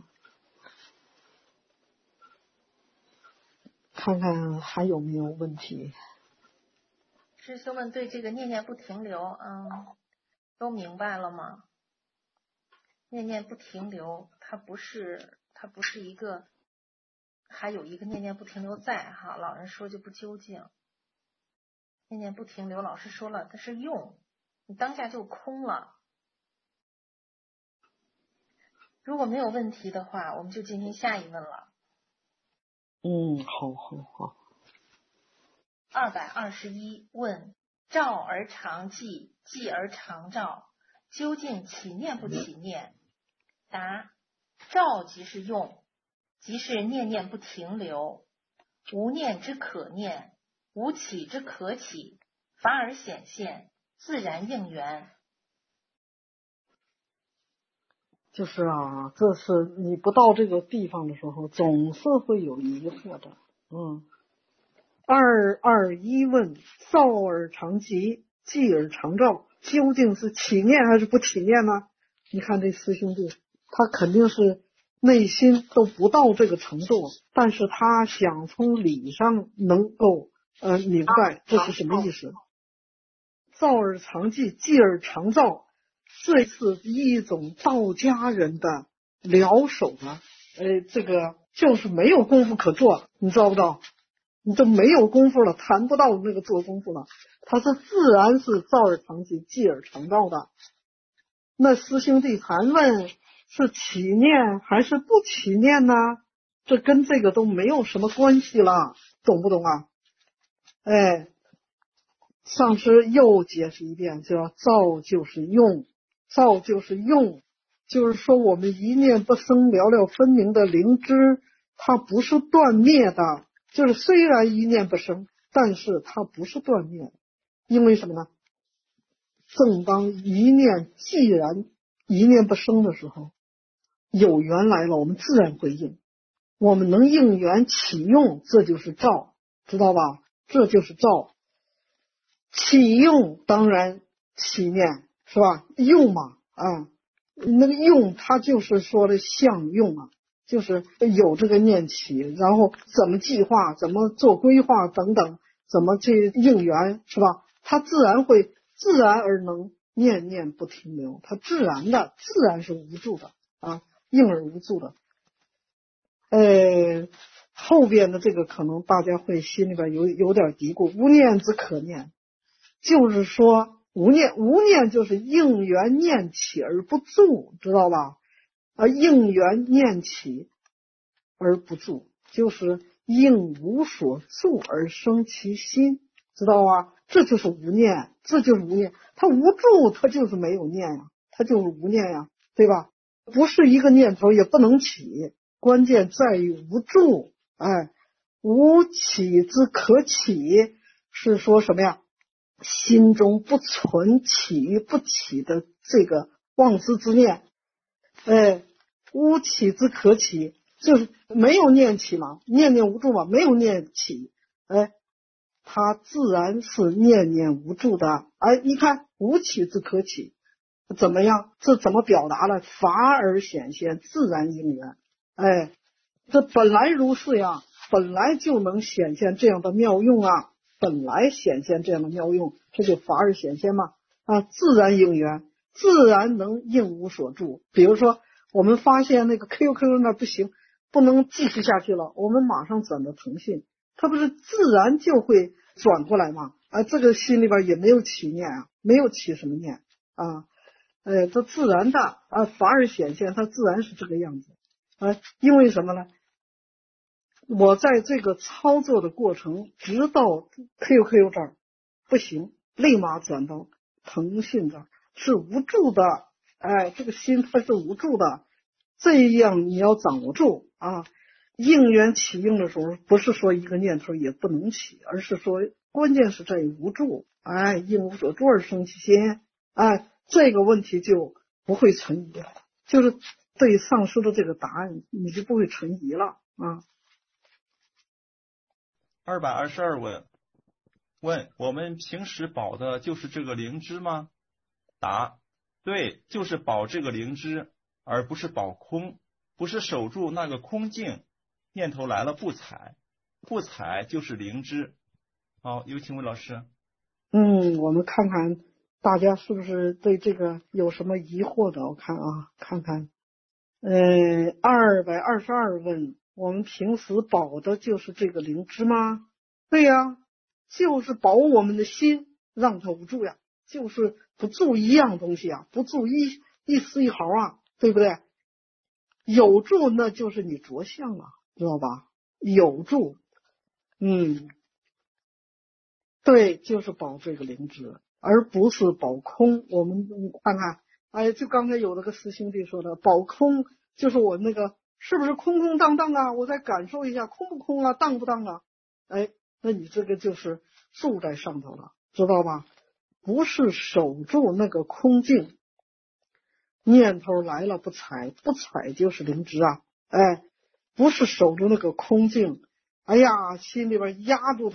S2: 看看还有没有问题。
S1: 师兄们对这个念念不停留都明白了吗？念念不停留它不是一个，还有一个念念不停留在老人说就不究竟。念念不停留老师说了它是用，你当下就空了。如果没有问题的话，我们就进行下一问了。
S2: 好。
S1: 221问，照而常记，记而常照，究竟起念不起念？答：照即是用，即是念念不停留，无念之可念，无起之可起，法而显现，自然应缘。
S2: 就是这是你不到这个地方的时候，总是会有疑惑的。221问，照而常记， 继而常照，究竟是起念还是不起念呢？你看这师兄弟，他肯定是内心都不到这个程度，但是他想从理上能够明白这是什么意思。照而常记，继而常照，这是一种道家人的疗手的，这个就是没有功夫可做，你知道不知道？你就没有功夫了，谈不到那个做功夫了，它是自然是照而常记，继而常照的。那师兄弟还问是起念还是不起念呢？这跟这个都没有什么关系了，懂不懂啊？上师又解释一遍，叫照就是用，照就是用，就是说我们一念不生了了分明的灵知，它不是断灭的，就是虽然一念不生，但是它不是断灭，因为什么呢？正当既然一念不生的时候，有缘来了，我们自然会应，我们能应缘起用，这就是照，知道吧？这就是照。起用当然起念是吧？用嘛那个用它就是说的相用啊，就是有这个念起，然后怎么计划，怎么做规划等等，怎么去应缘是吧？它自然而能念念不停留，它自然是无助的应而无助的。后边的这个可能大家会心里边有点嘀咕，无念之可念。就是说无念就是应缘念起而不住，知道吧？应缘念起而不住，就是应无所住而生其心，知道吧？这就是无念，它无住，它就是没有念呀，它就是无念呀，对吧？不是一个念头也不能起，关键在于无住。无起之可起，是说什么呀？心中不存起与不起的这个妄思之念，无起之可起，就是没有念起嘛，念念无住嘛，没有念起，它自然是念念无住的。你看无起之可起怎么样？这怎么表达了？法而显现，自然应缘。这本来如是呀，本来就能显现这样的妙用啊。本来显现这样的妙用，这就法而显现嘛自然应缘，自然能应无所住。比如说我们发现那个 QQ 那不行，不能继续下去了，我们马上转到腾讯，它不是自然就会转过来吗？这个心里边也没有起念没有起什么念这自然的法而显现，它自然是这个样子因为什么呢？我在这个操作的过程，直到 QQ 这儿不行，立马转到腾讯这儿，是无助的。这个心它是无助的，这样你要掌握住应缘起应的时候，不是说一个念头也不能起，而是说关键是在于无助。应无所住而生其心。这个问题就不会存疑了，就是对上师的这个答案，你就不会存疑了
S4: 222问我们平时保的就是这个灵知吗？答：对，就是保这个灵知，而不是保空，不是守住那个空境，念头来了不踩，不踩就是灵知。好，有请问老师。
S2: 我们看看大家是不是对这个有什么疑惑的？我看看看222问我们平时保的就是这个灵知吗？对呀，就是保我们的心，让它无住呀，就是不住一样东西不住一丝一毫对不对？有住那就是你着相了，知道吧？有住对，就是保这个灵知，而不是保空。我们看看就刚才有那个师兄弟说的，保空就是我那个是不是空空荡荡我再感受一下空不空荡不荡那你这个就是住在上头了，知道吧？不是守住那个空境，念头来了不踩，不踩就是灵知不是守住那个空境，心里边压住它，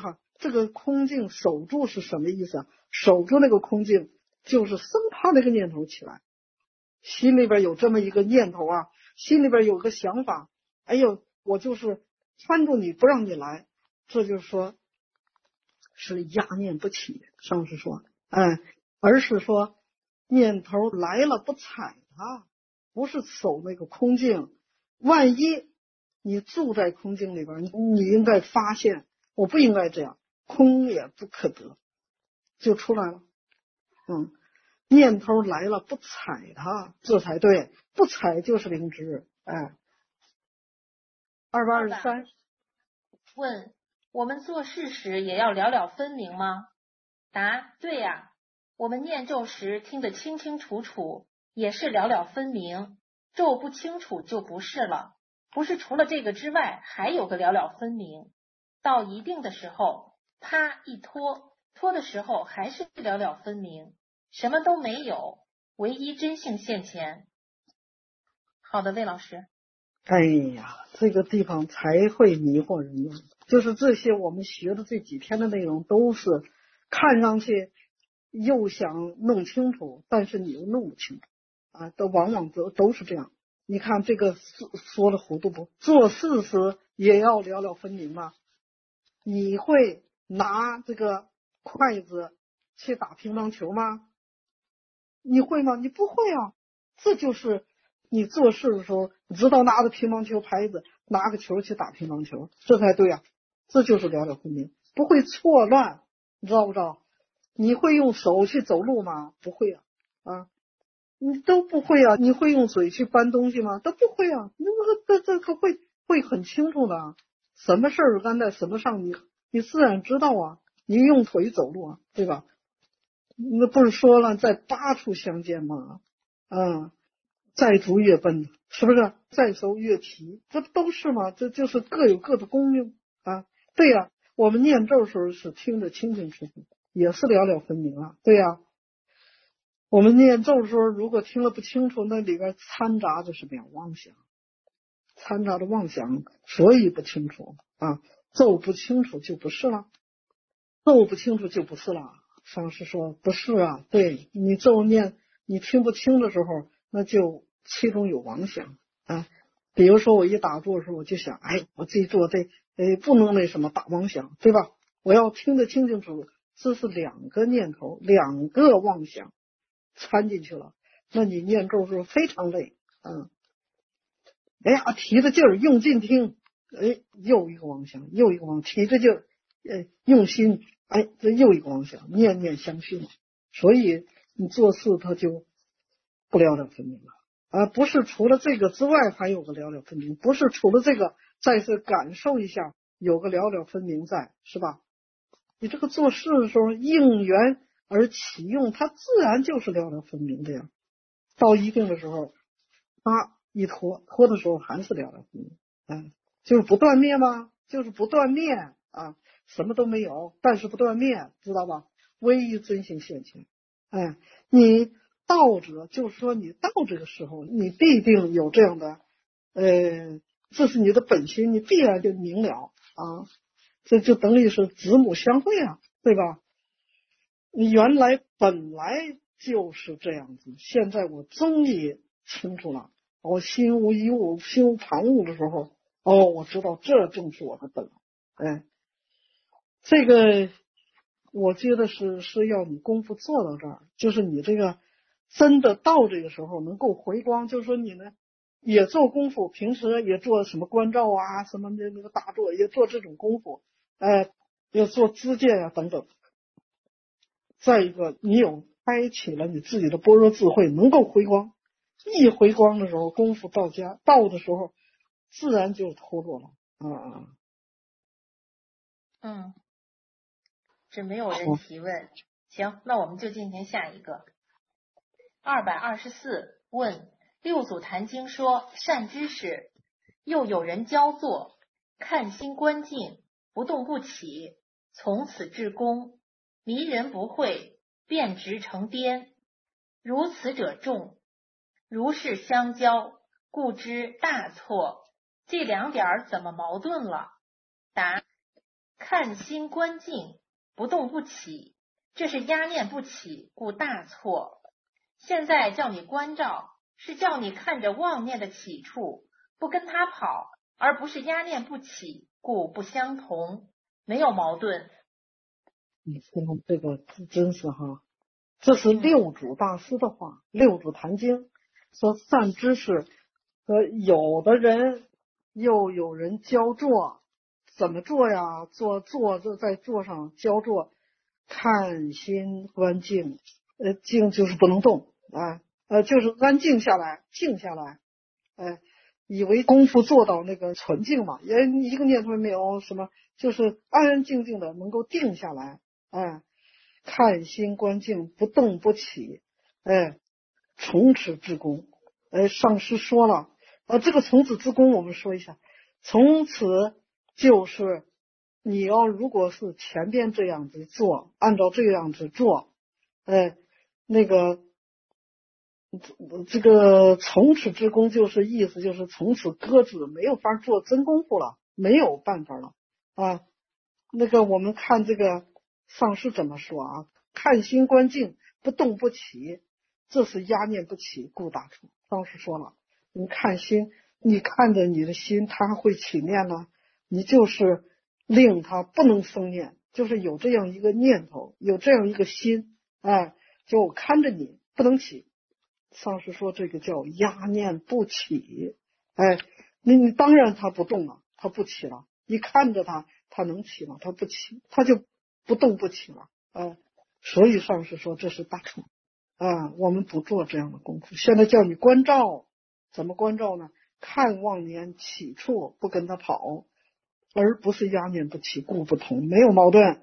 S2: 这个空境守住是什么意思啊？守住那个空境，就是生怕那个念头起来，心里边有这么一个念头啊，心里边有个想法，哎呦，我就是拴住你不让你来，这就是说是压念不起。上师说，而是说念头来了不踩它，不是守那个空境。万一你住在空境里边，你应该发现我不应该这样，空也不可得，就出来了。念头来了不踩它，这才对，不踩就是灵知。223
S1: 问：我们做事时也要了了分明吗？答：对呀，我们念咒时听得清清楚楚，也是了了分明，咒不清楚就不是了，不是除了这个之外还有个了了分明，到一定的时候啪一拖，拖的时候还是了了分明，什么都没有，唯一真性现前。好的，魏老师。
S2: 哎呀，这个地方才会迷惑人用，就是这些我们学的这几天的内容都是看上去又想弄清楚，但是你又弄不清楚都往往都是这样。你看这个说的糊涂不？做事时也要了了分明吗？你会拿这个筷子去打乒乓球吗？你会吗？你不会啊。这就是你做事的时候，你知道拿着乒乓球拍子，拿个球去打乒乓球，这才对啊。这就是了了分明，不会错乱，你知道不知道？你会用手去走路吗？不会啊，你都不会啊。你会用嘴去搬东西吗？都不会啊。这个会很清楚的，什么事儿干在什么上，你自然知道啊。你用腿走路啊，对吧？那不是说了在八处相见吗？再逐越奔，是不是？再收越提，这不都是吗？这就是各有各的功用啊。对呀，我们念咒的时候是听得清清楚楚，也是了了分明啊。对呀，我们念咒的时候，如果听了不清楚，那里边掺杂的是妄想，掺杂的妄想，所以不清楚啊。咒不清楚就不是了，咒不清楚就不是了。上师说不是啊，对，你咒念你听不清的时候，那就其中有妄想啊。比如说我一打坐的时候，我就想，我这一坐不能那什么打妄想，对吧？我要听得清清楚楚，这是两个念头，两个妄想掺进去了，那你念咒是非常累。提着劲儿用劲听，又一个妄想，又一个妄想，提着劲儿用心，这又一个妄想，念念相续嘛。所以你做事他就不了了分明了不是除了这个之外还有个了了分明，不是除了这个再是感受一下有个了了分明在，是吧？你这个做事的时候应缘而起用，它自然就是了了分明的呀。到一定的时候一拖的时候还是了了分明就是不断灭吗？就是不断灭什么都没有，但是不断灭，知道吧？唯一真性现前。你到者，就是说你到这个时候，你必定有这样的这是你的本心，你必然就明了这就等于是子母相会对吧？你原来本来就是这样子，现在我终于清楚了。我心无一物，心无旁骛的时候，我知道这正是我的本来。这个我觉得是要你功夫做到这儿，就是你这个真的到这个时候能够回光，就是说你呢也做功夫，平时也做什么关照什么那个大坐，也做这种功夫，也做知见等等。再一个，你有开启了你自己的般若智慧，能够回光。一回光的时候，功夫到的时候，自然就脱落了
S1: 这没有人提问。行，那我们就进行下一个。224问：六祖坛经说善知识，又有人教坐，看心观境，不动不起，从此至功，迷人不会，变直成颠，如此者众，如是相交，故知大错。这两点怎么矛盾了？答： 看心观境，不动不起，这是压念不起，故大错。现在叫你关照，是叫你看着妄念的起处，不跟他跑，而不是压念不起，故不相同，没有矛盾。
S2: 你看这个真是哈，这是六祖大师的话，六祖坛经说善知识，有的人又有人教坐，怎么做呀？坐在坐上教坐，看心观境，静就是不能动啊，就是安静下来，静下来，以为功夫做到那个纯净嘛，也一个念头没有，什么就是安安静静的能够定下来，看心观境，不动不起，从此之功。上师说了，这个从此之功我们说一下，从此就是你要如果是前边这样子做，按照这样子做，那个这个从此之功就是意思就是从此鸽子没有法做真功夫了，没有办法了啊。那个我们看这个上师怎么说啊？看心观境，不动不起，这是压念不起，故大错。上师说了，你看心，你看着你的心，它会起念呢，你就是令它不能生念，就是有这样一个念头，有这样一个心，就看着你不能起。上师说这个叫压念不起，你当然它不动了，它不起了，你看着它，它能起吗？它不起，它就不动不起了，所以上师说这是大错，我们不做这样的功夫。现在叫你关照，怎么关照呢？看妄念起处，不跟他跑，而不是压念不起，故不同，没有矛盾。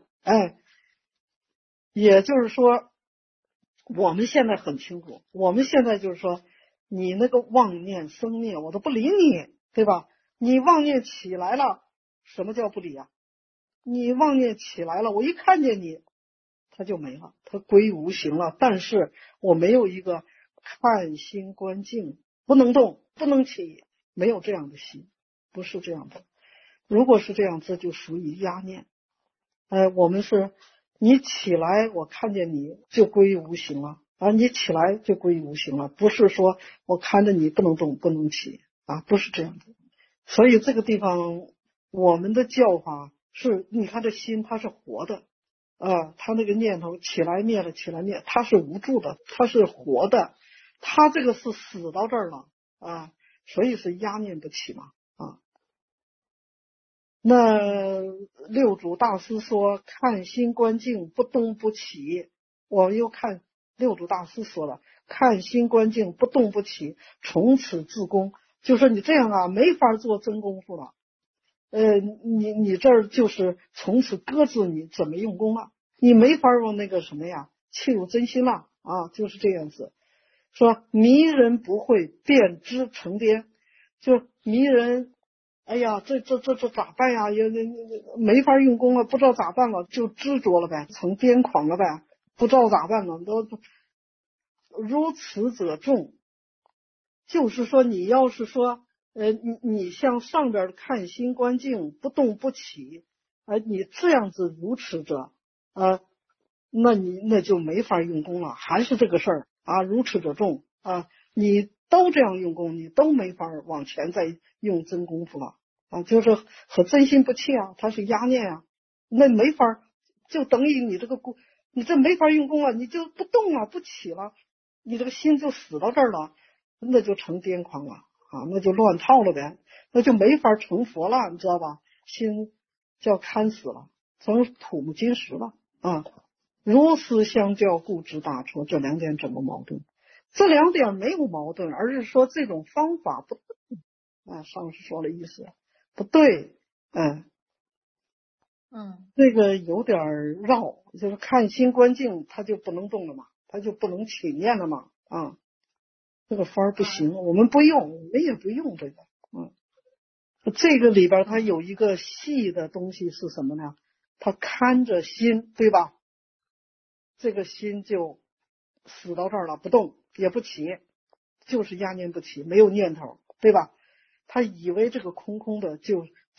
S2: 也就是说，我们现在很清楚，我们现在就是说，你那个妄念生灭，我都不理你，对吧？你妄念起来了，什么叫不理啊？你妄念起来了，我一看见你，它就没了，它归无形了。但是我没有一个看心观境，不能动，不能起，没有这样的心，不是这样的。如果是这样，这就属于压念。我们是你起来，我看见你就归无形了你起来就归无形了，不是说我看着你不能动，不能起不是这样的。所以这个地方我们的教法是，你看这心它是活的它那个念头起来灭了，起来灭，它是无助的，它是活的，它这个是死到这儿了所以是压念不起嘛那六祖大师说看心观境，不动不起，我们又看六祖大师说了，看心观境，不动不起，从此自功，就说你这样没法做真功夫了你这儿就是从此搁置你怎么用功了，你没法用那个什么呀，切入真心了就是这样子。说迷人不会便知成颠，就迷人哎呀，这咋办呀？也没法用功了，不知道咋办了，就执着了呗，成癫狂了呗，不知道咋办了，都如此者众。就是说，你要是说，你向上边看心观境，不动不起，你这样子如此者，那就没法用功了，还是这个事儿如此者众你都这样用功，你都没法往前再用真功夫了就是和真心不切它是压念那没法，就等于你这个你这没法用功了，你就不动了，不起了，你这个心就死到这儿了，那就成癫狂了那就乱套了呗，那就没法成佛了，你知道吧？心叫看死了，成土木金石了如此相较，故知大错。这两点怎么矛盾？这两点没有矛盾，而是说这种方法不对上师说了意思不对这个有点绕，就是看心观境，它就不能动了嘛，它就不能起念了嘛这个法儿不行，我们不用，我们也不用这个这个里边它有一个细的东西是什么呢？它看着心，对吧？这个心就死到这儿了，不动也不起，就是压念不起，没有念头，对吧？他以为这个空空的就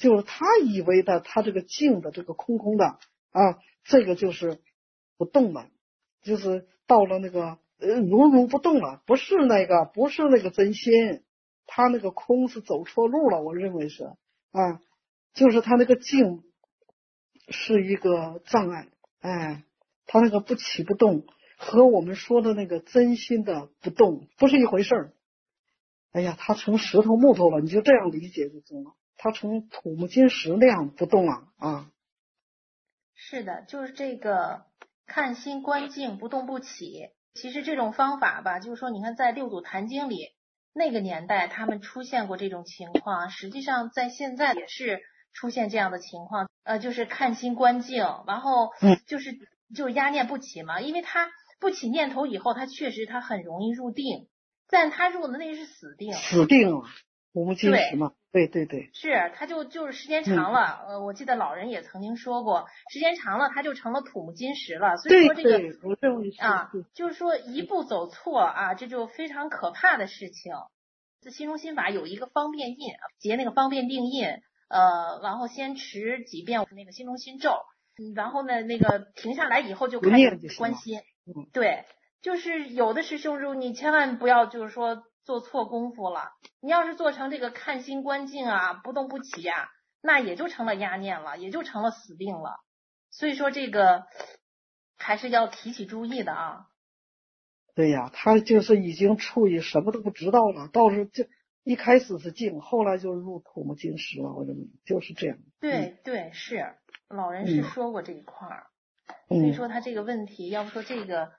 S2: 就是他以为的他这个静的这个空空的啊，这个就是不动了，就是到了那个如不动了，不是那个真心，他那个空是走错路了，我认为是啊，就是他那个静是一个障碍，哎，他那个不起不动和我们说的那个真心的不动不是一回事儿。哎呀，他成石头木头了，你就这样理解就中了。他成土木金石那样不动了啊。
S1: 是的，就是这个看心观静不动不起。其实这种方法吧，就是说你看在六祖坛经里那个年代他们出现过这种情况，实际上在现在也是出现这样的情况，就是看心观静，然后就是压念不起嘛，因为他不起念头以后，他确实他很容易入定，但他入的那是死定，
S2: 死定了，土木金石嘛，对对对，
S1: 是他就是时间长了，我记得老人也曾经说过，时间长了他就成了土木金石了，所以说这个
S2: 对我认为是
S1: 就是说一步走错啊，这就非常可怕的事情。这心中心法有一个方便印，结那个方便定印，然后先持几遍那个心中心咒，然后呢那个停下来以后就开始观心，对，就是有的师兄如你千万不要就是说做错功夫了，你要是做成这个看心观静啊，不动不起啊，那也就成了压念了，也就成了死定了。所以说这个还是要提起注意的啊。
S2: 对呀，他就是已经处于什么都不知道了，倒是就一开始是静，后来就入土木金石了，我认为就是这样。
S1: 对对，是老人是说过这一块儿，所以说他这个问题，要不说这个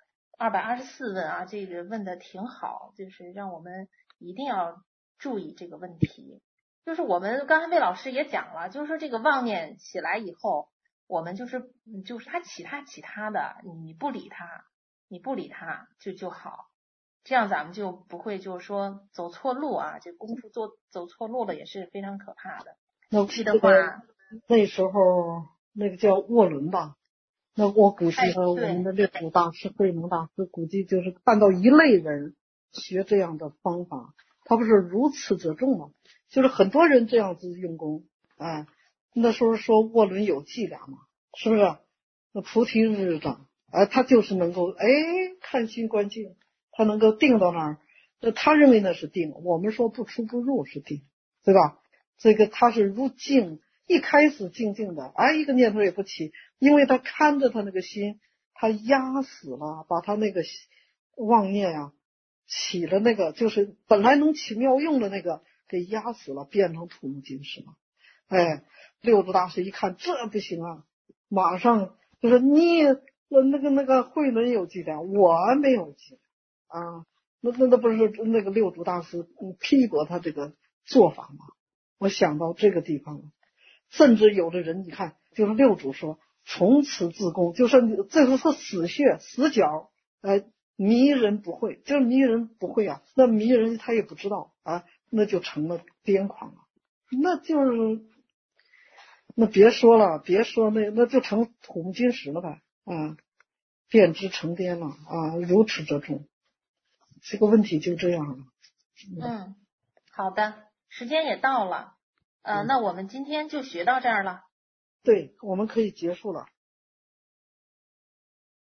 S1: 224问啊，这个问的挺好，就是让我们一定要注意这个问题。就是我们刚才魏老师也讲了，就是说这个妄念起来以后，我们就是他起他的，你不理他就好，这样咱们就不会就是说走错路啊，这功夫走错路了也是非常可怕的。
S2: 那
S1: 记得话，
S2: 那时候那个叫涡轮吧，那我估计和我们的六祖大师、慧能大师估计就是看到一类人学这样的方法，他不是如此者众吗？就是很多人这样子用功，哎，那时候说涡轮有伎俩嘛，是不是？那菩提日长，哎，他就是能够看心观静，他能够定到那儿，那他认为那是定，我们说不出不入是定，对吧？这个他是入静，一开始静静的，一个念头也不起，因为他看着他那个心，他压死了，把他那个妄念呀起了那个，就是本来能起妙用的那个给压死了，变成土木金石了。哎，六祖大师一看这不行啊，马上就说你那个慧能有伎俩，我没有伎俩啊，那不是那个六祖大师批驳他这个做法吗？我想到这个地方了，甚至有的人你看，就是六祖说从此自宫，就是这个是死穴死角，迷人不会，就是迷人不会啊，那迷人他也不知道啊，那就成了癫狂了，那就是那别说了，别说那就成土木金石了呗，变质成癫了啊，如此这种，这个问题就这样了。
S1: 好的，时间也到了，那我们今天就学到这儿了。
S2: 对，我们可以结束了。